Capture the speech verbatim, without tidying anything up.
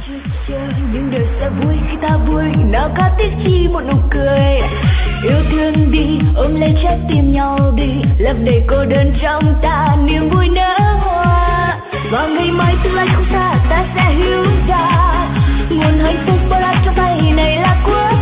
Chưa chờ nhưng đời sẽ vui khi ta vui, nào có tiếc chi một nụ cười. Yêu thương đi, ôm lấy trái tim nhau đi, lấp đầy cô đơn trong ta niềm vui nở hoa. Và ngày mai tương lai không xa, ta sẽ hiểu ra nguồn hạnh phúc bao la trong tay này là của